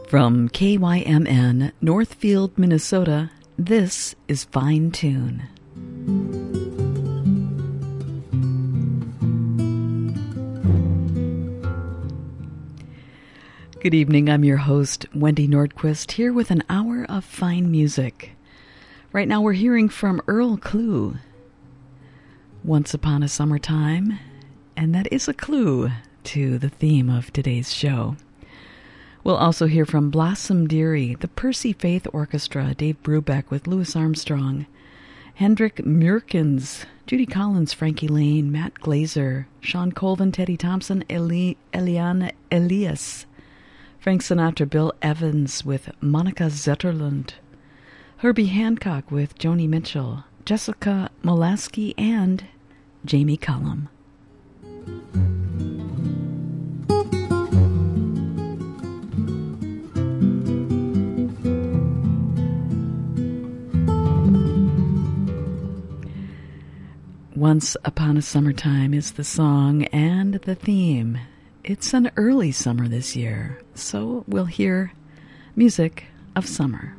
From KYMN, Northfield, Minnesota, this is Fine Tune. Good evening, I'm your host, Wendy Nordquist, here with an hour of fine music. Right now we're hearing from Earl Klugh, Once Upon a Summertime, and that is a clue to the theme of today's show. We'll also hear from Blossom Dearie, the Percy Faith Orchestra, Dave Brubeck with Louis Armstrong, Hendrik Murkins, Judy Collins, Frankie Lane, Matt Glazer, Sean Colvin, Teddy Thompson, Eliana Elias, Frank Sinatra, Bill Evans with Monica Zetterlund, Herbie Hancock with Joni Mitchell, Jessica Molaski, and Jamie Cullum. Once Upon a Summertime is the song and the theme. It's an early summer this year, so we'll hear music of summer.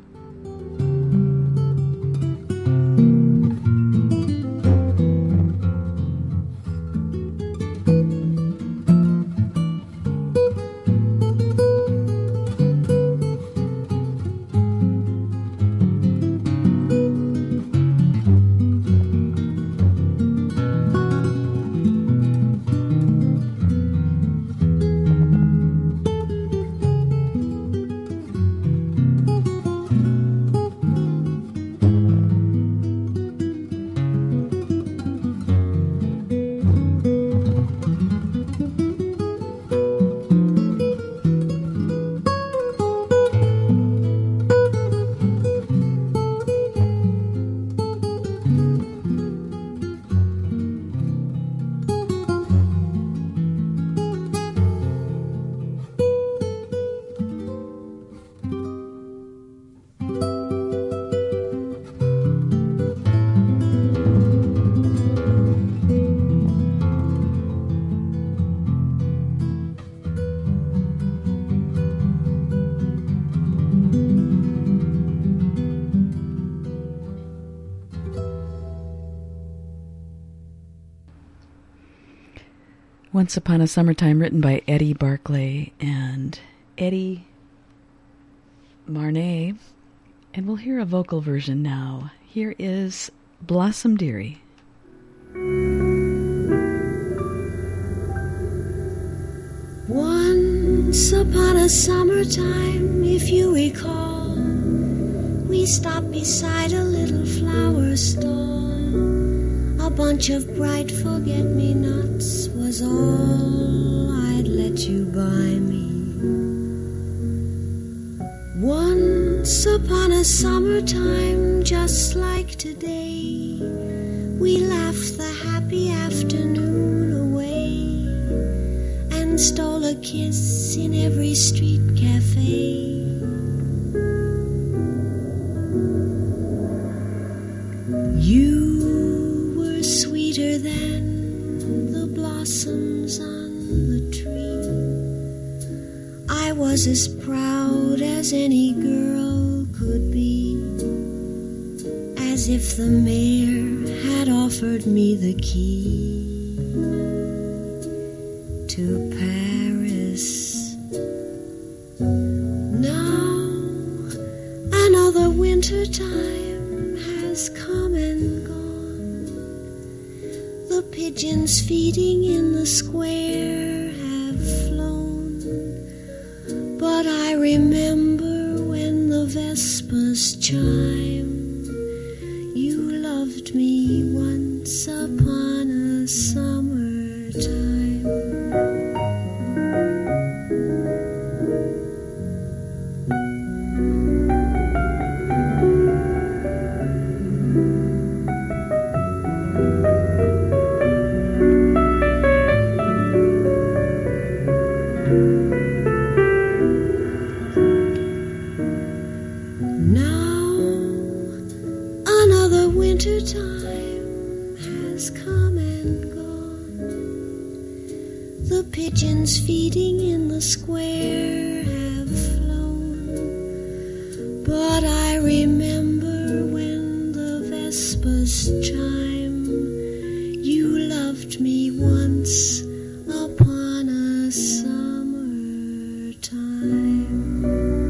Once Upon a Summertime, written by Eddie Barclay and Eddie Marnay. And we'll hear a vocal version now. Here is Blossom Dearie. Once upon a summertime, if you recall, we stopped beside a little flower stall. A bunch of bright forget-me-nots was all I'd let you buy me. Once upon a summertime, just like today, we laughed the happy afternoon away and stole a kiss in every street cafe. You sweeter than the blossoms on the tree. I was as proud as any girl could be, as if the mayor had offered me the key to Paris. Now another winter time has come and gone. The pigeons feeding in the square have flown, but I remember when the vespers chime, you loved me once upon a summertime. Time has come and gone. The pigeons feeding in the square have flown, But I remember when the vespers chime, you loved me once upon a summer time.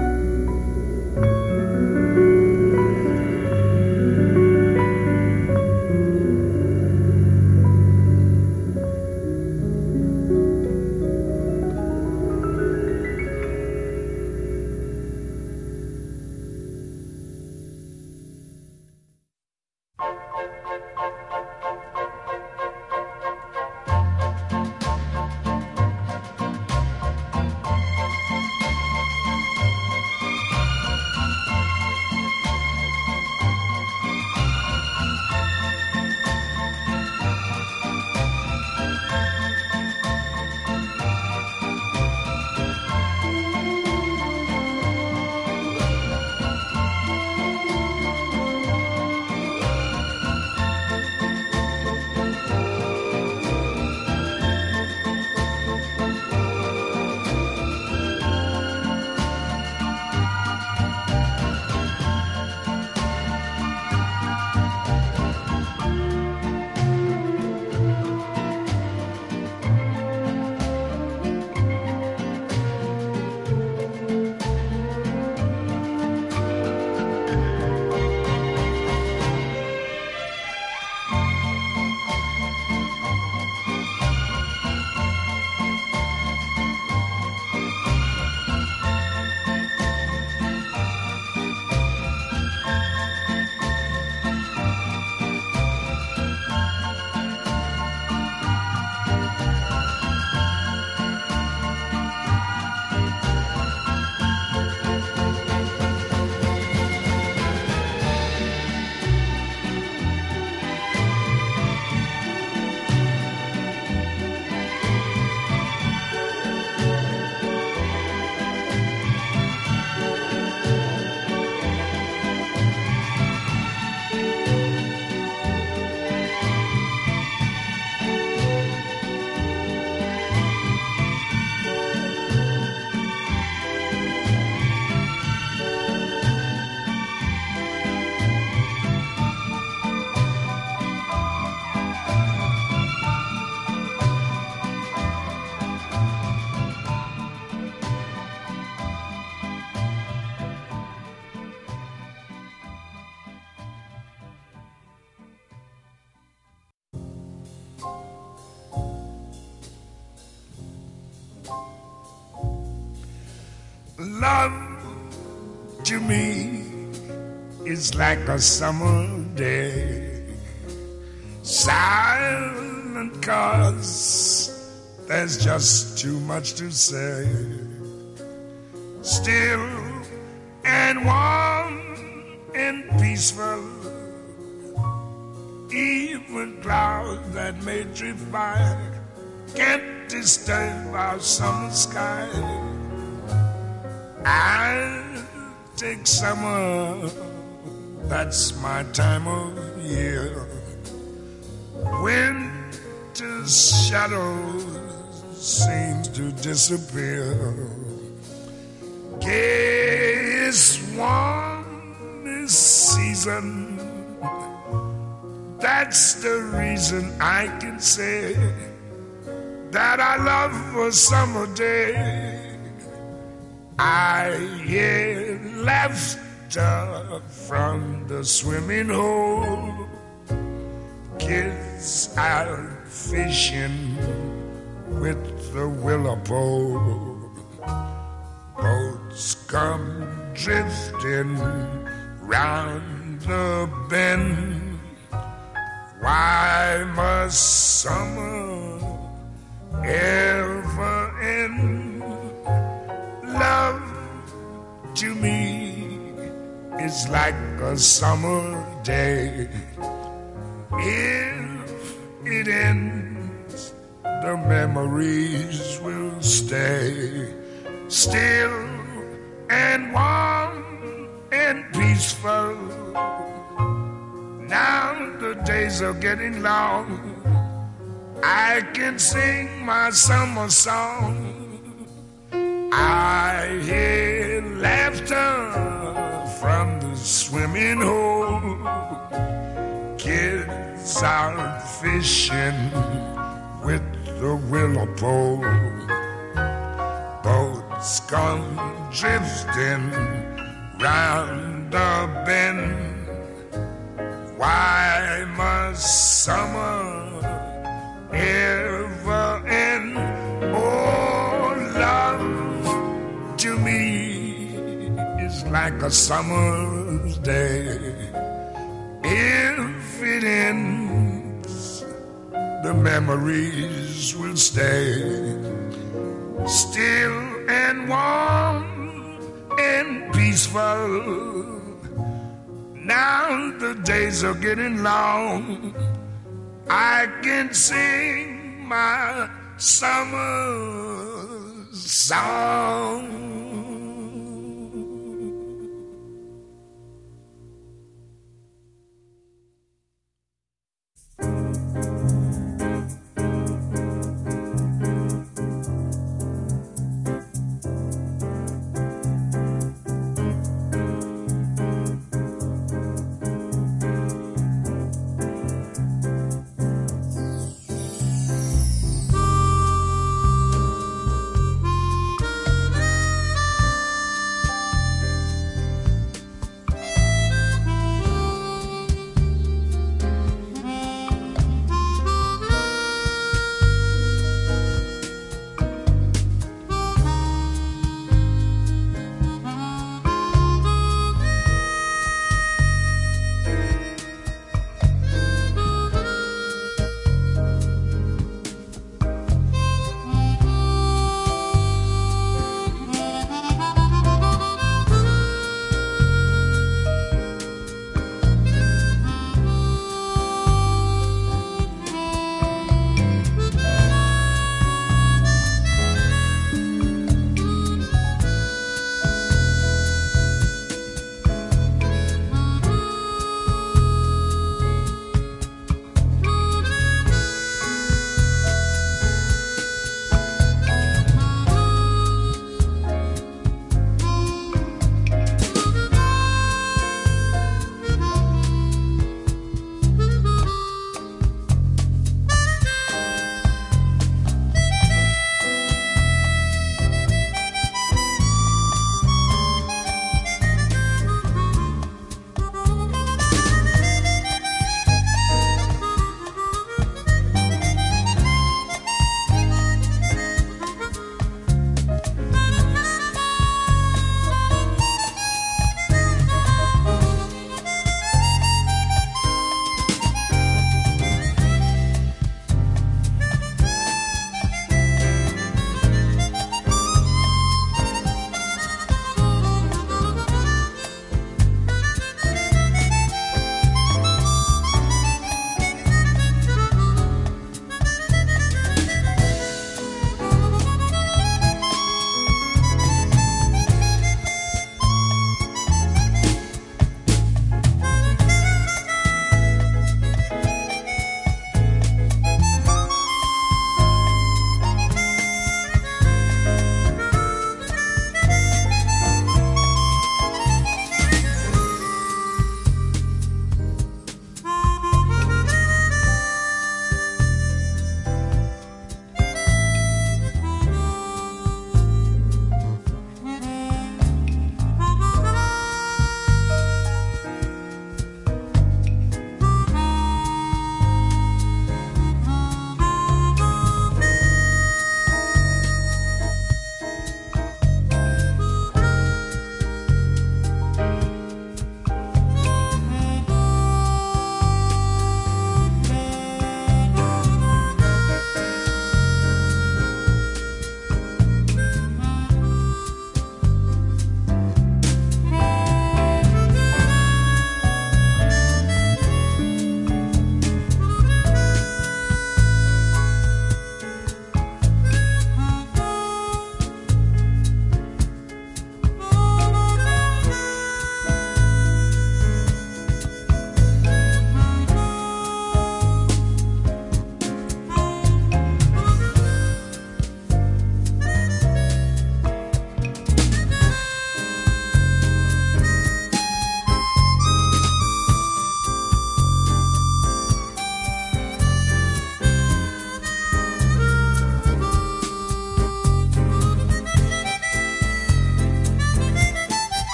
Love to me is like a summer day, silent 'cause there's just too much to say, still and warm and peaceful, even clouds that may drift by can't disturb our summer sky. I take summer, that's my time of year. Winter's shadows seem to disappear. Gayest, warmest season, that's the reason I can say that I love a summer day. I hear laughter from the swimming hole, kids out fishing with the willow pole, boats come drifting round the bend. Why must summer ever end? Love to me is like a summer day. If it ends, the memories will stay, still and warm and peaceful. Now the days are getting long, I can sing my summer song. I hear laughter from swimming hole. Kids out fishing with the willow pole. Boats come drifting round the bend. Why must summer ever end? Oh, love to me is like a summer's day. If it ends, the memories will stay still and warm and peaceful. Now the days are getting long. I can sing my summer song.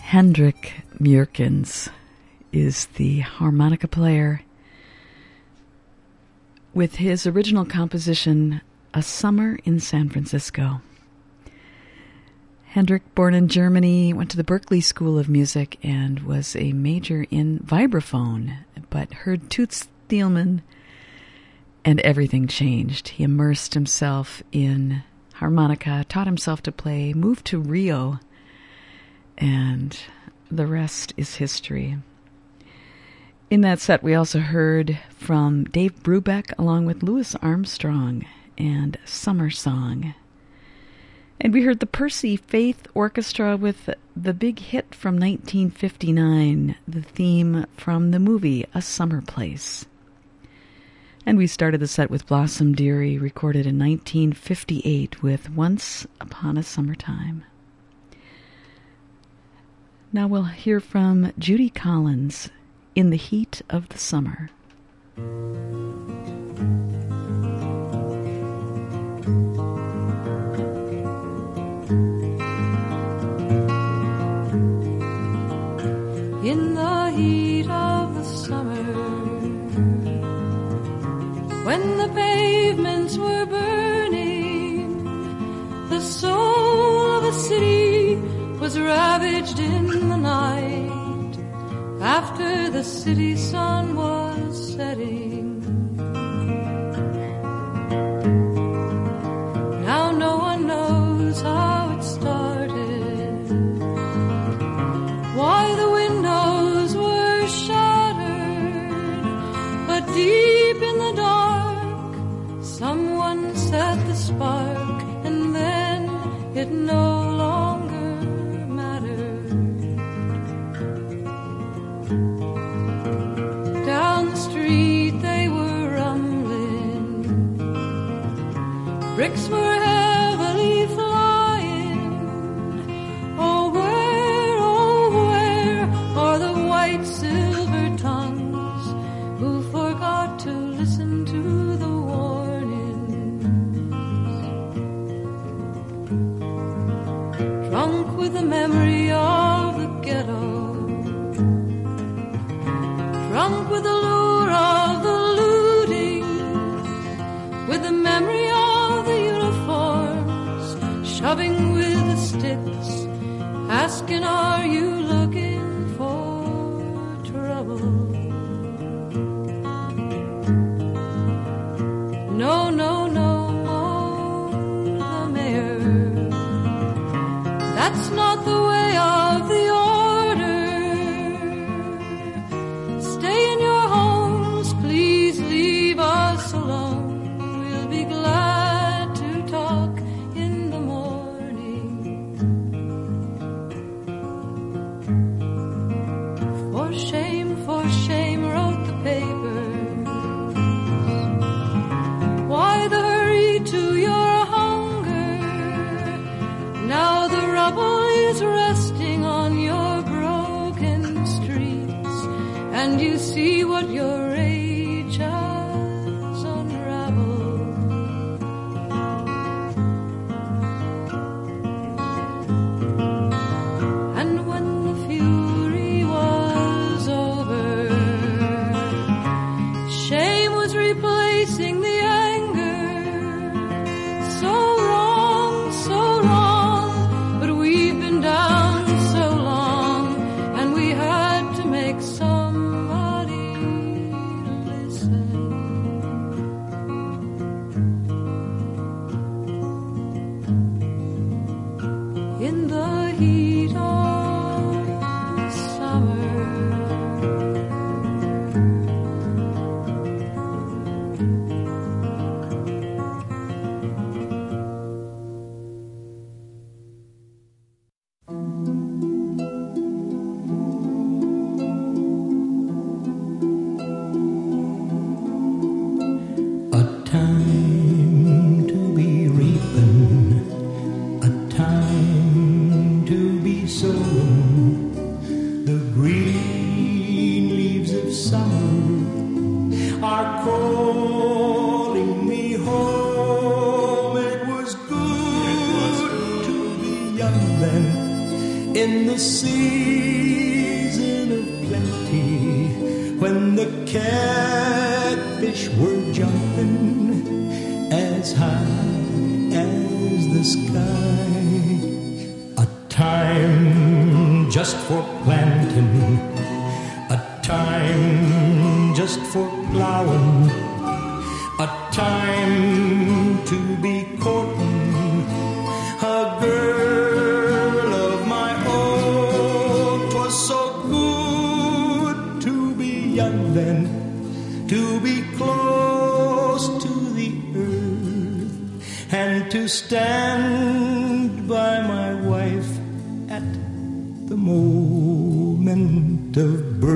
Hendrik Murkens is the harmonica player with his original composition, A Summer in San Francisco. Hendrik, born in Germany, went to the Berklee School of Music and was a major in vibraphone, but heard Toots Thielmann and everything changed. He immersed himself in harmonica, taught himself to play, moved to Rio, and the rest is history. In that set, we also heard from Dave Brubeck along with Louis Armstrong and Summer Song. And we heard the Percy Faith Orchestra with the big hit from 1959, the theme from the movie A Summer Place. And we started the set with Blossom Dearie, recorded in 1958 with Once Upon a Summertime. Now we'll hear from Judy Collins, In the Heat of the Summer. In the heat of the summer, when the pavements were burning, the soul of a city was ravaged in the night, after the city sun was setting. Now no one knows how it started, why the windows were shattered, but deep in the dark someone set the spark, and then it no longer mattered. Down the street they were rumbling, bricks were heavily flying. Oh where are the white silver tongues who forgot to listen to the warnings? Drunk with the memory of the ghetto, drunk with the lure of the looting, with the memory of the uniforms, shoving with the sticks, asking, are you looking for trouble? No, no, no, moaned the mayor, that's not the way of the order. Stay in your homes, please leave us alone. We'll be glad to talk in the morning. For shame, wrote the papers. Why the hurry to your hunger? Now the rubble is resting on your broken streets, and you see what your age has unraveled. And when the fury was over, shame was replacing the anger. So wrong, but we've been down so long, and we had to make somebody in the season of plenty, when the catfish were jumping as high as the sky. A time just for planting, a time just for plowing, a time to be courting a girl of my own. 'Twas so good to be young then, to be close to the earth, and to stand by my wife at the moment of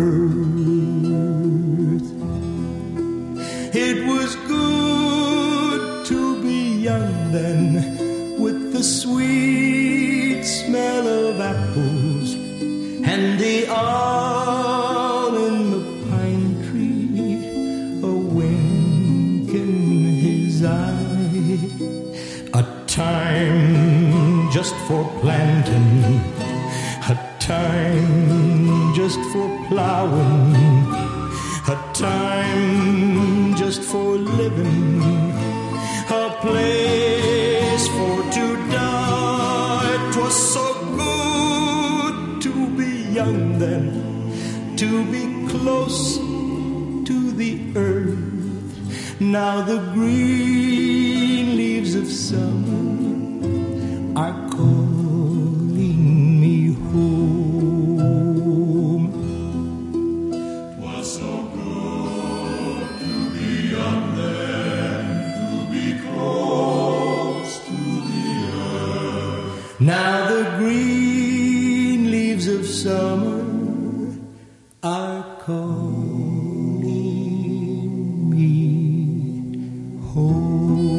birth. It was good to be young then, with the sweet smell of apples and the owl in the pine tree a wink in his eye. A time just for planting, a time just for plowing, a time just for living, a place for to die. 'Twas so good to be young then, to be close to the earth. Now the green leaves of summer are calling me home. 'Twas so good to be young then, to be close to the earth. Now the green leaves of summer are calling me home.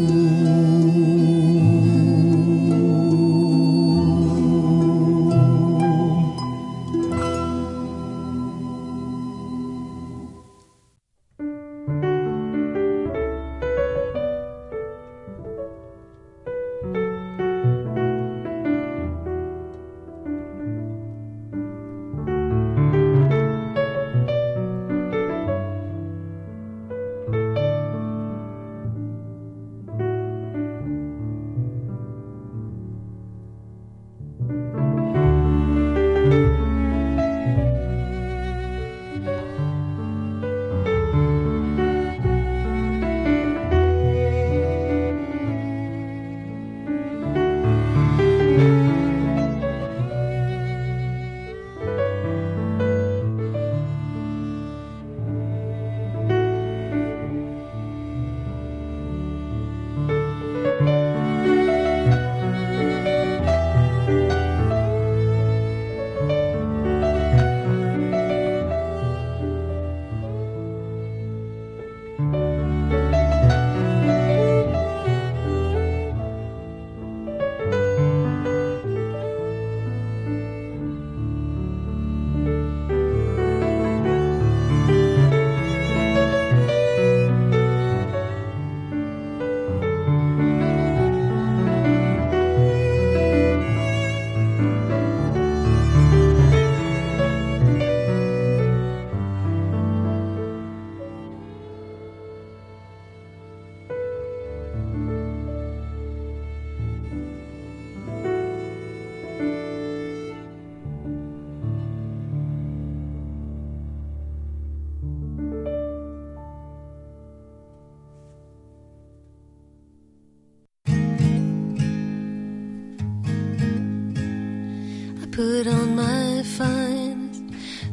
Put on my finest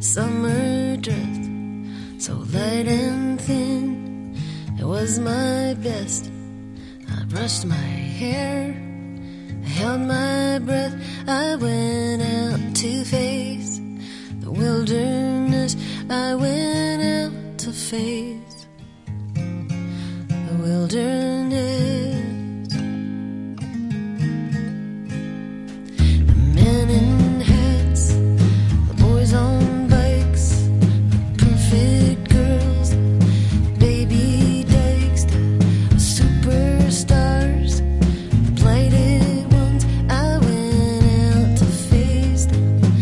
summer dress, so light and thin, it was my best. I brushed my hair, I held my breath, I went out to face the wilderness, I went out to face the wilderness. The men in hats, the boys on bikes, the perfect girls, baby dykes, the superstars, the blighted ones, I went out to face them.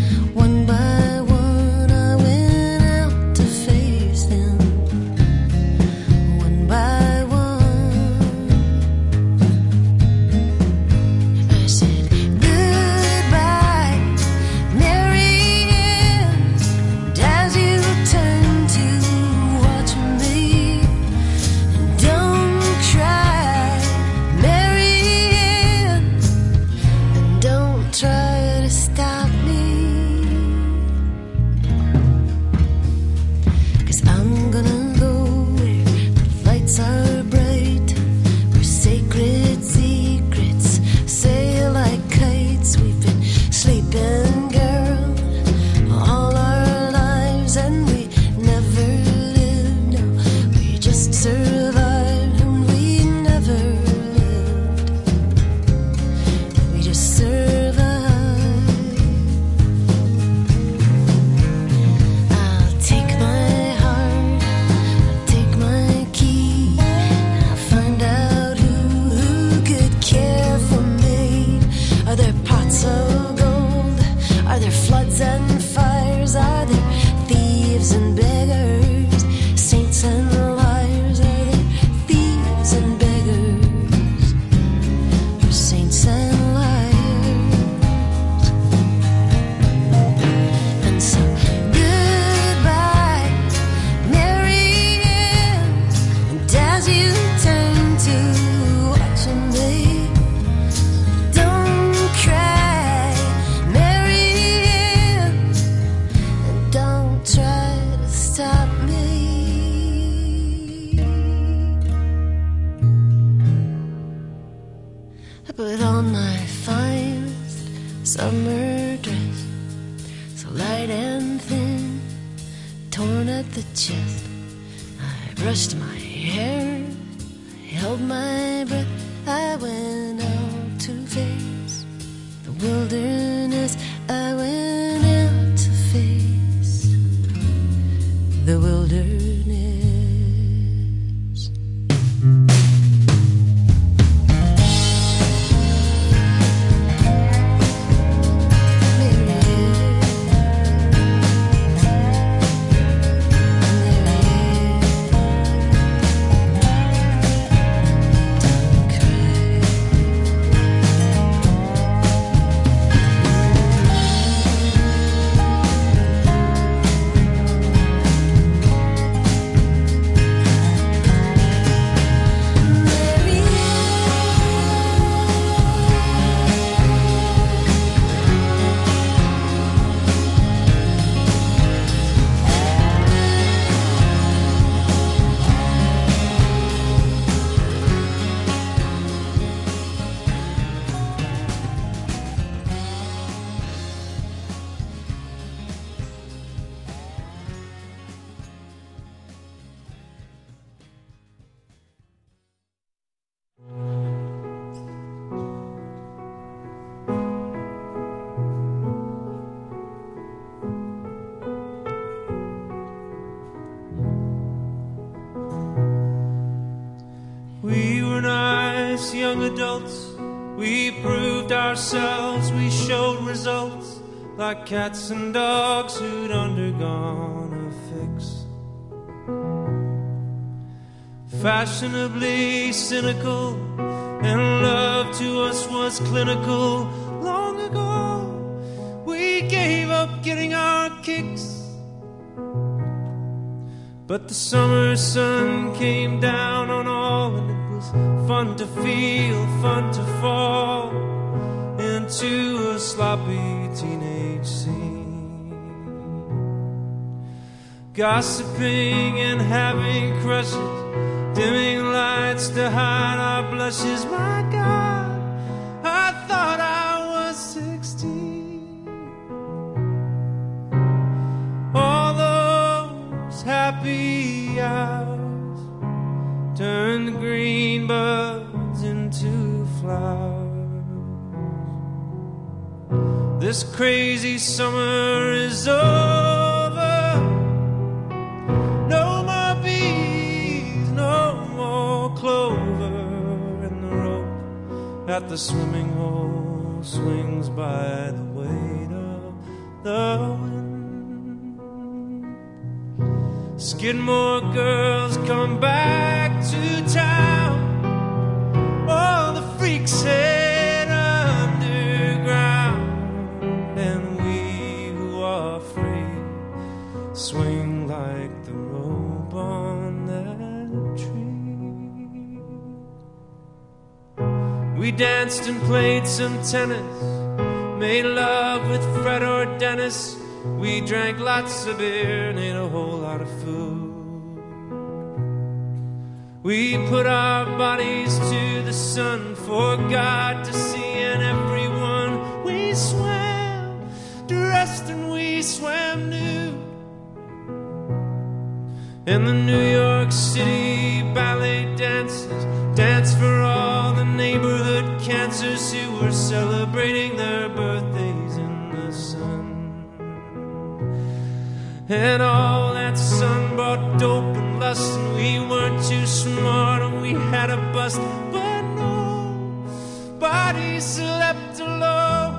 I put on my finest summer dress, so light and thin, torn at the chest. I brushed my hair, I held my breath. I went out to face the wilderness. I went out to face the wilderness. We were nice young adults, we proved ourselves, we showed results like cats and dogs who'd undergone a fix. Fashionably cynical, and love to us was clinical. Long ago, we gave up getting our kicks. But the summer sun came down on all, and it was fun to feel, fun to fall into a sloppy teenage scene. Gossiping and having crushes, dimming lights to hide our blushes. My God, I thought I was 16. All those happy hours turned green buds into flowers. This crazy summer is over. No more bees, no more clover, and the rope at the swimming hole swings by the weight of the wind. Skidmore girls come back to town. All the freaks head underground, and we who are free swing like the rope on that tree. We danced and played some tennis, made love with Fred or Dennis. We drank lots of beer and ate a whole lot of food. We put our bodies to the sun for God to see, and everyone we swam dressed and we swam nude. And the New York City ballet dancers danced for all the neighborhood cancers who were celebrating their birthdays in the sun. And all that sun brought dope and lust, and we weren't too smart and we had a bust. But nobody slept alone.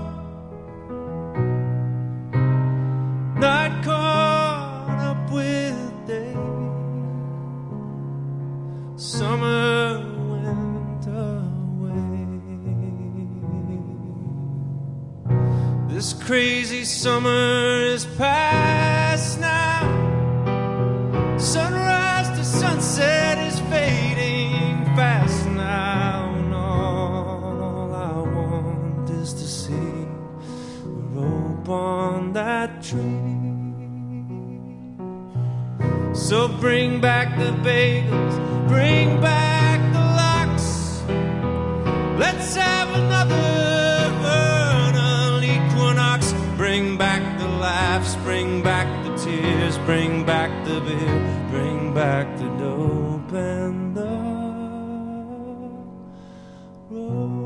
Night caught up with day. Summer went away. This crazy summer is past now. Sunrise to sunset is fading fast now, and all I want is to see a rope on that tree. So bring back the bagels, bring back the lox. Let's have a tears, bring back the beer, bring back the dope and the road.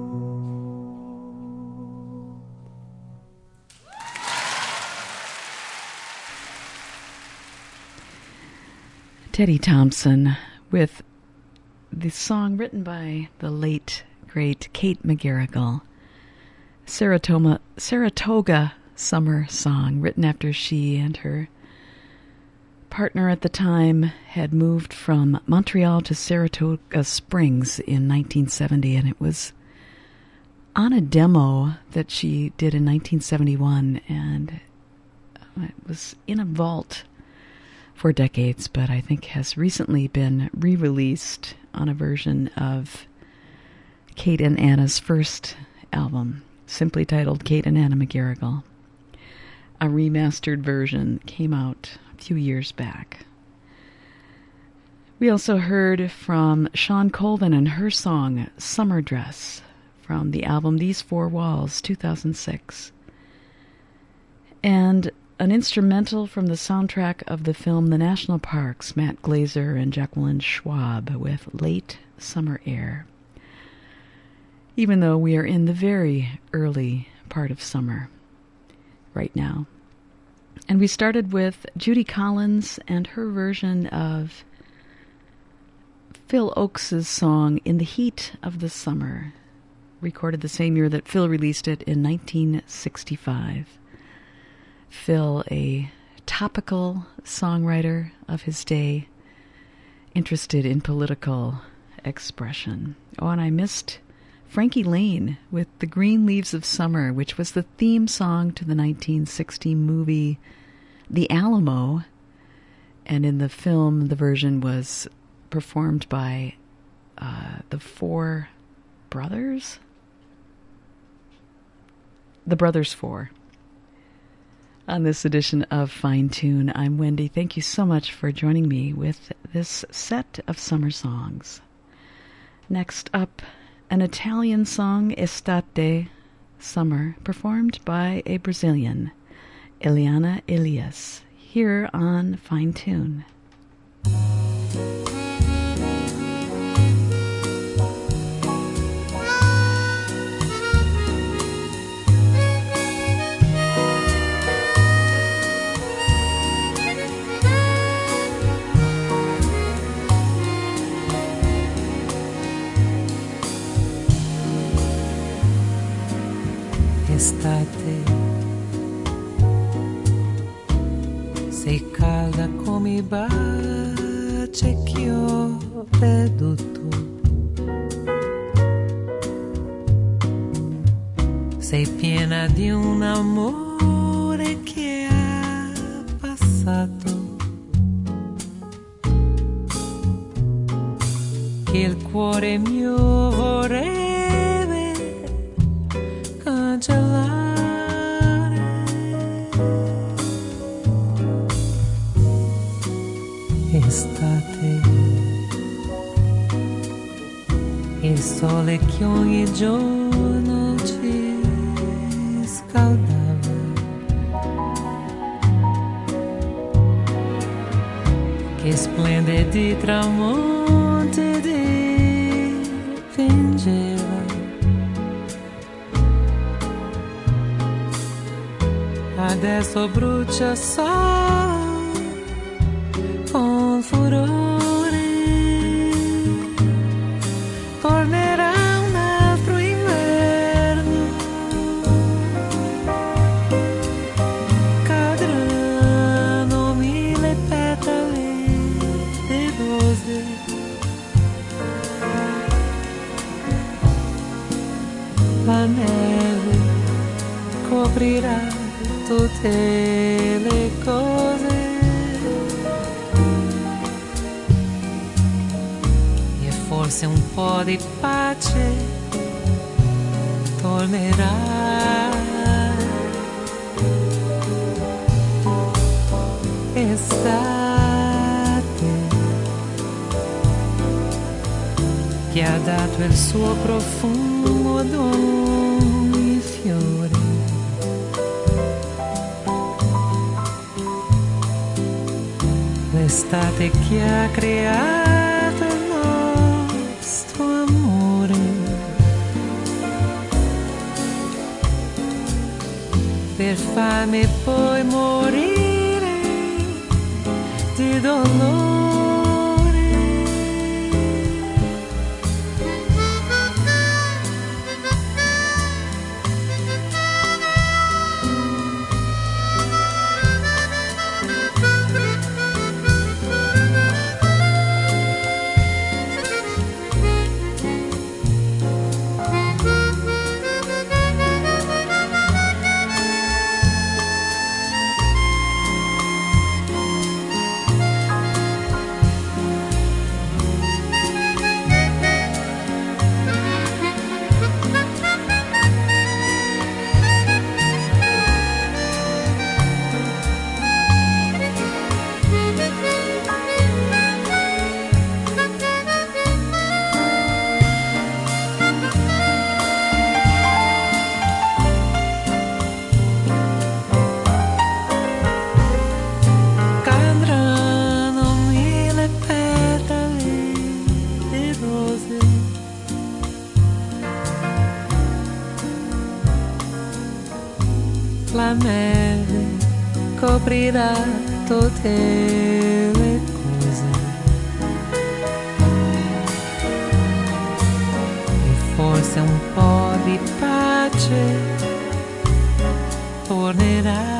Teddy Thompson with the song written by the late, great Kate McGarrigle, Saratoga Summer Song, written after she and her partner at the time had moved from Montreal to Saratoga Springs in 1970, and it was on a demo that she did in 1971, and it was in a vault for decades, but I think has recently been re-released on a version of Kate and Anna's first album, simply titled Kate and Anna McGarrigle. A remastered version came out a few years back. We also heard from Shawn Colvin and her song Summer Dress from the album These Four Walls, 2006. And an instrumental from the soundtrack of the film The National Parks, Matt Glazer and Jacqueline Schwab with Late Summer Air. Even though we are in the very early part of summer right now. And we started with Judy Collins and her version of Phil Ochs's song In the Heat of the Summer, recorded the same year that Phil released it in 1965. Phil, a topical songwriter of his day, interested in political expression. Oh, and I missed Frankie Lane with The Green Leaves of Summer, which was the theme song to the 1960 movie The Alamo. And in the film, the version was performed by the Four Brothers? The Brothers Four. On this edition of Fine Tune, I'm Wendy. Thank you so much for joining me with this set of summer songs. Next up, an Italian song, Estate, Summer, performed by a Brazilian, Eliana Elias, here on Fine Tune. Estate, sei calda come i baci che ho perduto, sei piena di un amore che ha passato, che il cuore mio vorrebbe estate, il sole che ogni giorno ci scaldava, che splende di tramonti dipingeva, adesso brucia solo con furore, tornerà un altro inverno, cadranno 1000 petali di rose, la neve coprirà tutte le cose. Forse un po' di pace tornerà. Estate che ha dato il suo profumo ad ogni fiore, l'estate che ha creato il nostro amore. Per farmi poi morire di dolore. La neve coprirà tutte le cose e forse un po' di pace tornerà.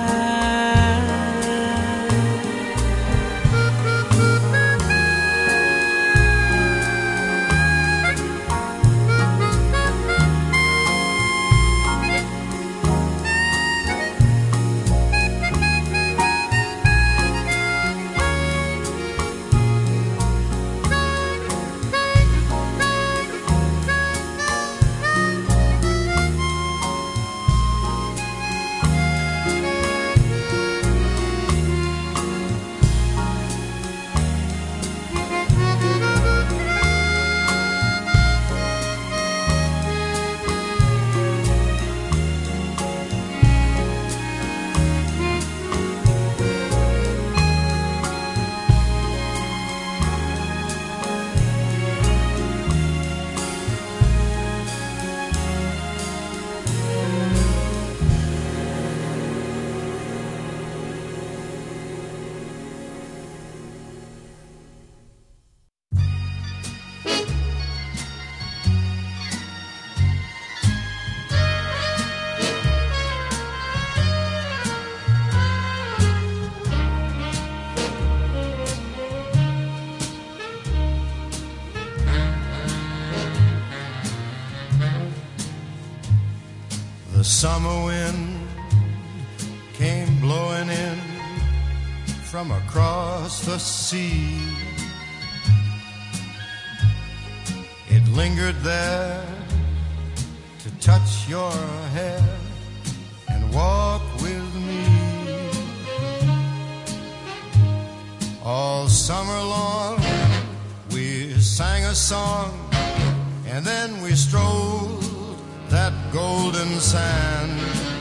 The summer wind came blowing in from across the sea. It lingered there to touch your hair and walk with me. All summer long we sang a song and then we strolled that golden sand.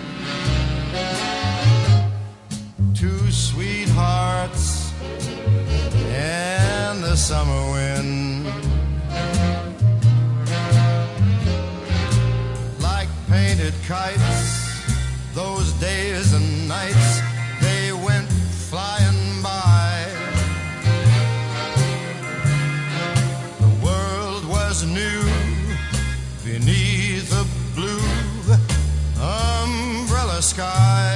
Two sweethearts and the summer wind, like painted kites, those days and nights, they went flying by. The world was new beneath the blue umbrella sky.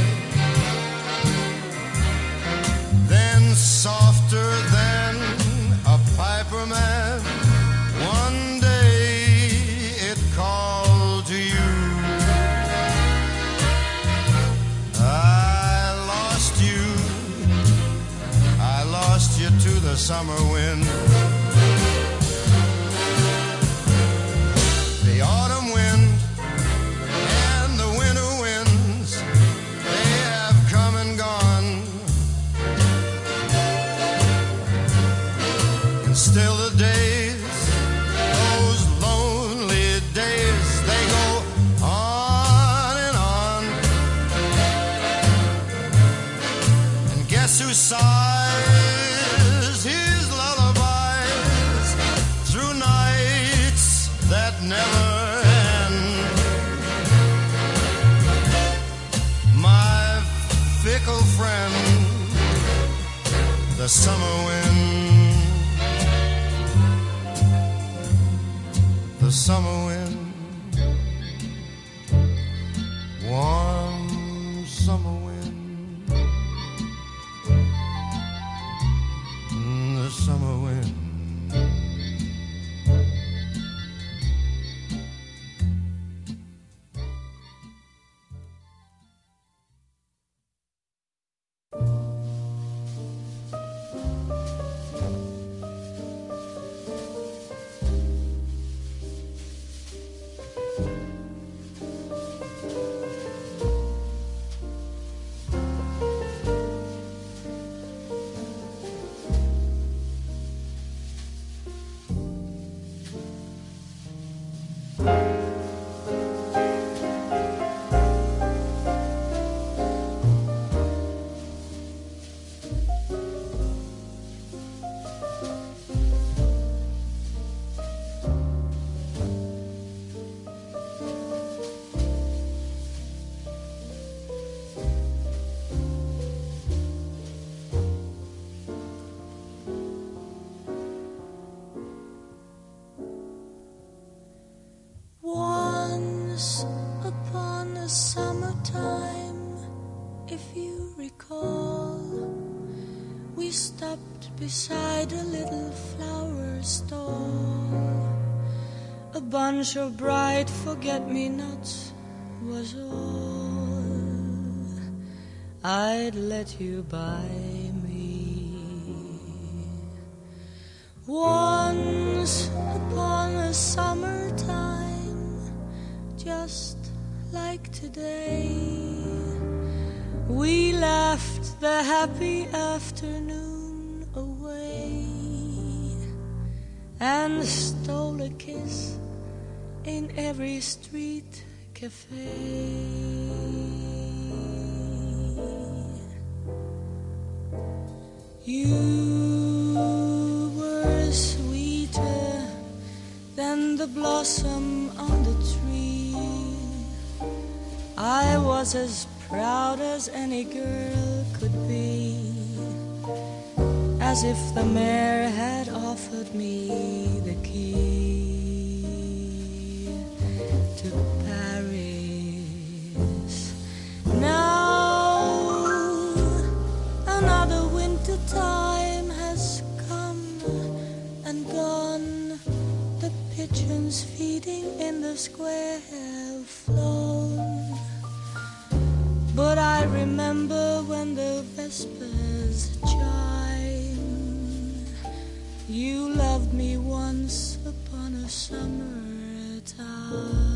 Then softer than a piper man, one day it called to you. I the summer wind, the summer wind, warm summer wind, the summer wind. Beside a little flower stall, a bunch of bright forget-me-nots was all I'd let you buy me. Once upon a summertime, just like today, we laughed the happy afternoon away and stole a kiss in every street cafe. You were sweeter than the blossom on the tree. I was as proud as any girl could be, as if the mayor had offered me the key to Paris. Now another winter time has come and gone. The pigeons feeding in the square have flown, but I remember when the vespers chime. You loved me once upon a summertime.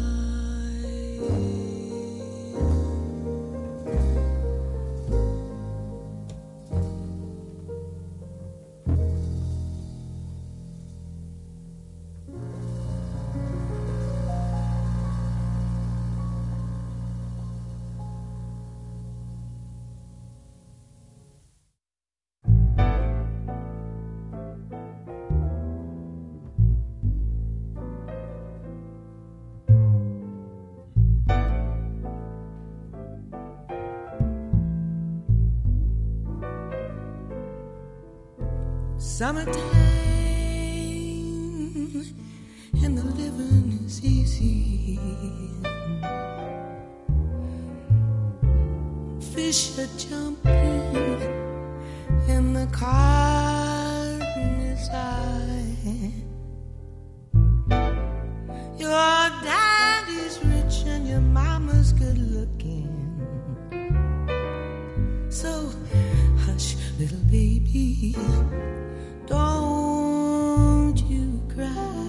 Summertime and the living is easy. Fish are jumping and the garden is high. Your daddy's rich and your mama's good looking. So hush, little baby, don't you cry.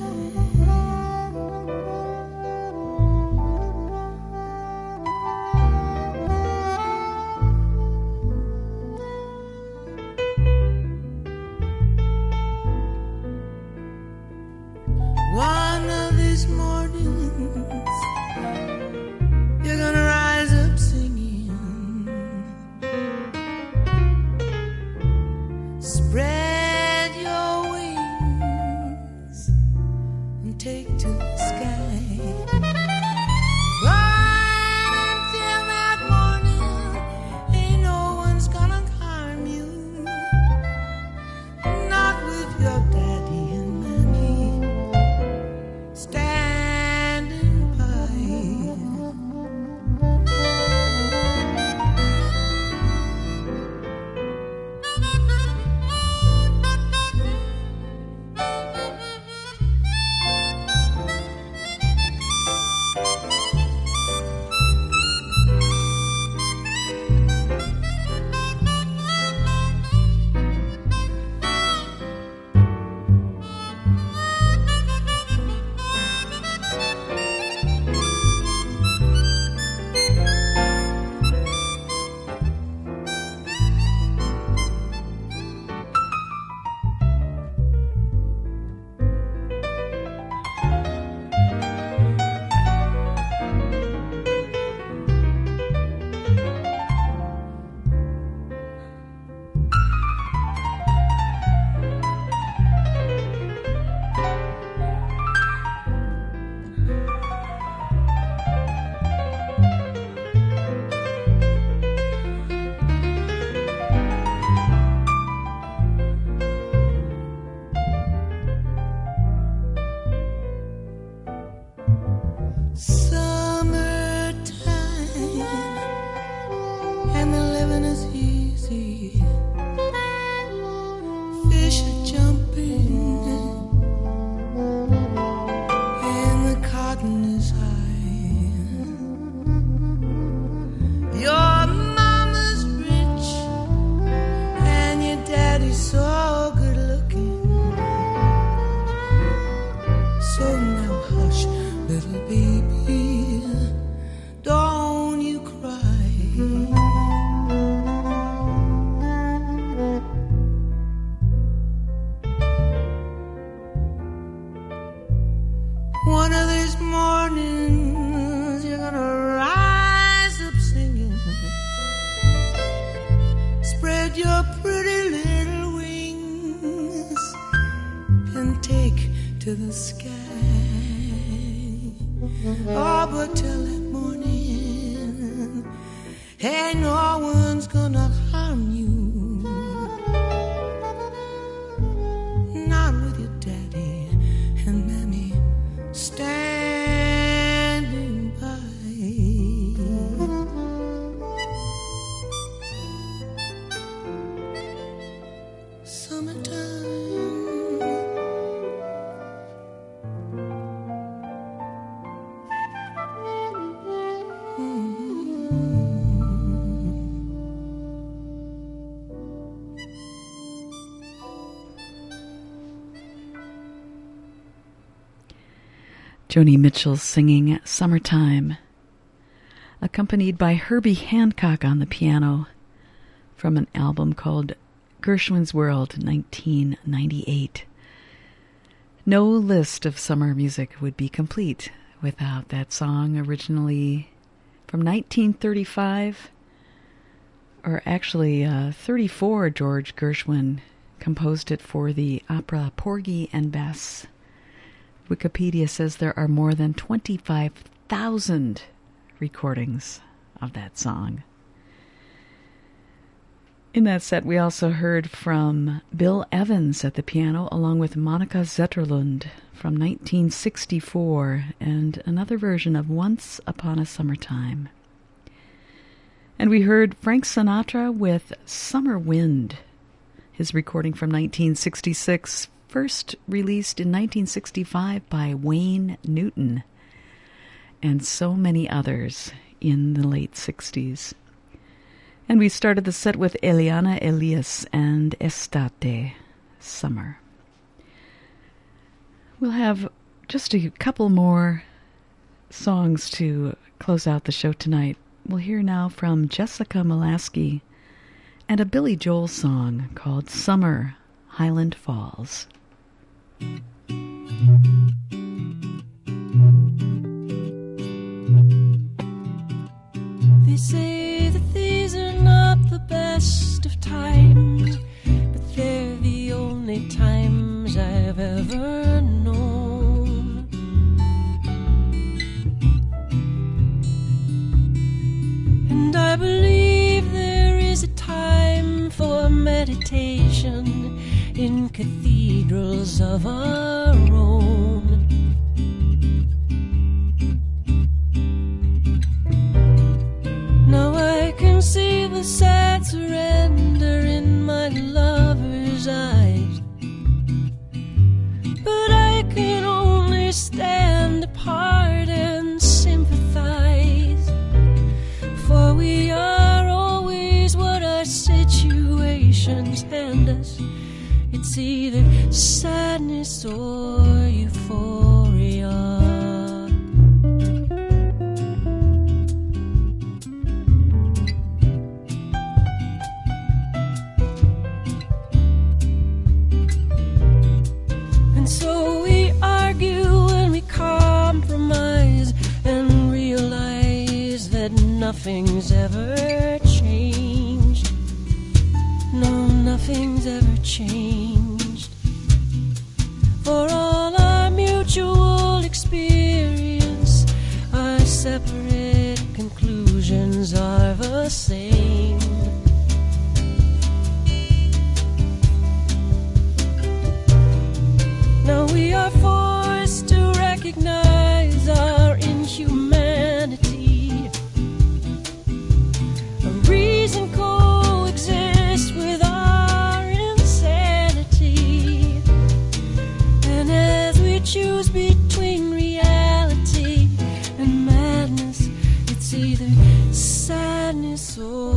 One of these mornings, you're gonna rise up singing. Spread baby, don't you cry. One of these mornings you're gonna rise up singing, spread your pretty little wings and take to the sky. Oh, but till that morning, hey, no one's gonna harm you. Not with your daddy and mammy standing by. Summertime. Joni Mitchell singing Summertime, accompanied by Herbie Hancock on the piano from an album called Gershwin's World, 1998. No list of summer music would be complete without that song, originally from 1935, or actually 34. George Gershwin composed it for the opera Porgy and Bess. Wikipedia says there are more than 25,000 recordings of that song. In that set, we also heard from Bill Evans at the piano, along with Monica Zetterlund from 1964, and another version of Once Upon a Summertime. And we heard Frank Sinatra with Summer Wind, his recording from 1966, first released in 1965 by Wayne Newton, and so many others in the late 60s. And we started the set with Eliana Elias and Estate, Summer. We'll have just a couple more songs to close out the show tonight. We'll hear now from Jessica Molaskey and a Billy Joel song called Summer, Highland Falls. They say that these are not the best of times, but they're the only times I've ever known. And I believe there is a time for meditation in cathedrals of our own. Now I can see the sad surrender in my lover's eyes, but I can only stand apart and sympathize, for we are always what our situations hand us. It's either sadness or euphoria. And so we argue and we compromise and realize that nothing's ever changed. No, nothing's ever changed. For all our mutual experience, our separate conclusions are the same. Now we are forced to recognize our inhumanity. A reason coexists with our insanity. And as we choose between reality and madness, it's either sadness or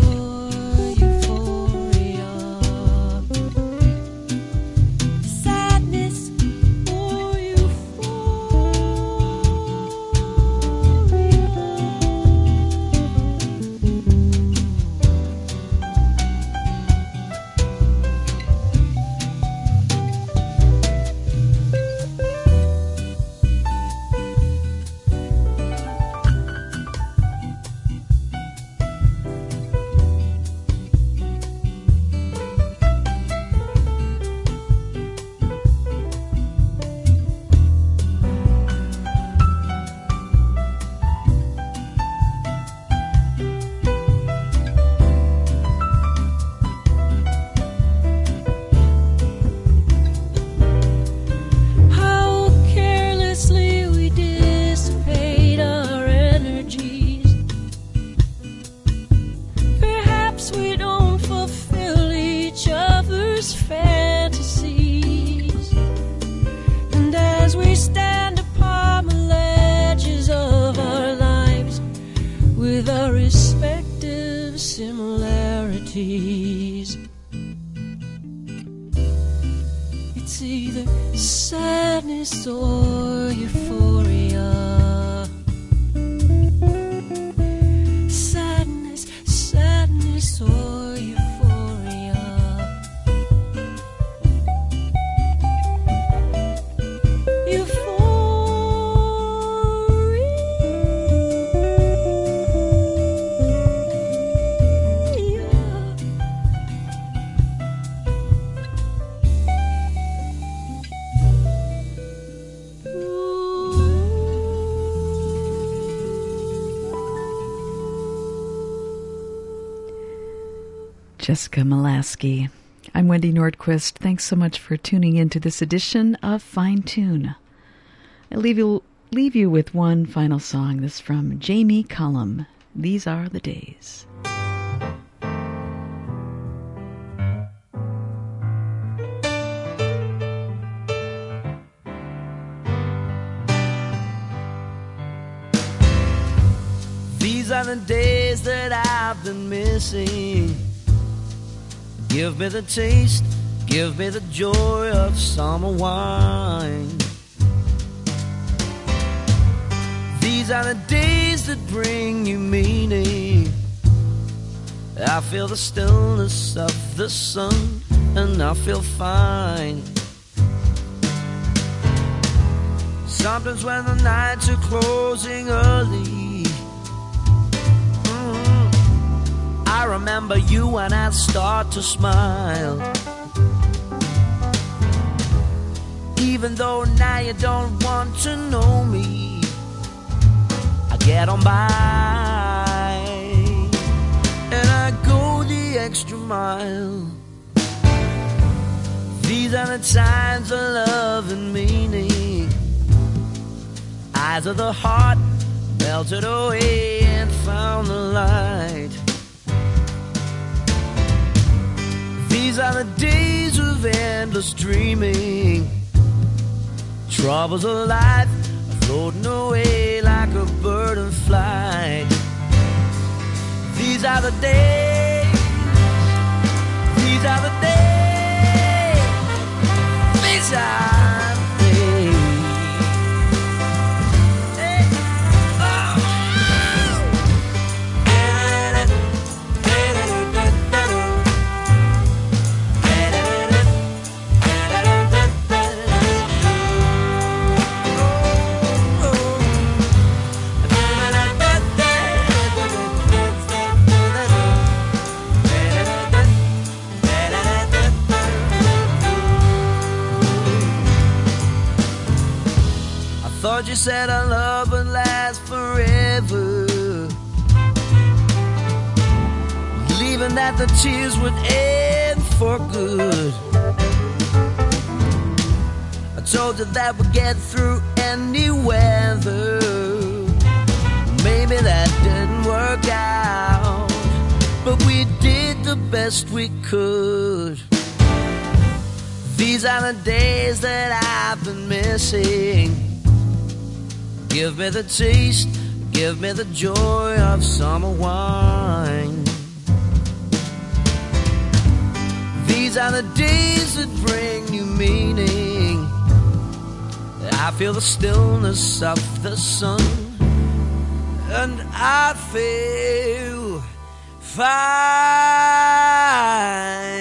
days. It's either sadness or euphoria. Sadness, sadness or euphoria. Jessica Molaskey. I'm Wendy Nordquist. Thanks so much for tuning in to this edition of Fine Tune. I leave you with one final song. This from Jamie Cullum. These Are the Days. These are the days that I've been missing. Give me the taste, give me the joy of summer wine. These are the days that bring you meaning. I feel the stillness of the sun and I feel fine. Sometimes when the nights are closing early, I remember you and I start to smile. Even though now you don't want to know me, I get on by and I go the extra mile. These are the times of love and meaning. Eyes of the heart melted away and found the light. These are the days of endless dreaming. Troubles of life are floating away like a bird in flight. These are the days. These are the days. These are the days. Hey. Oh. Thought you said our love would last forever, believing that the tears would end for good. I told you that we'd get through any weather. Maybe that didn't work out, but we did the best we could. These are the days that I've been missing. Give me the taste, give me the joy of summer wine. These are the days that bring you meaning. I feel the stillness of the sun and I feel fine.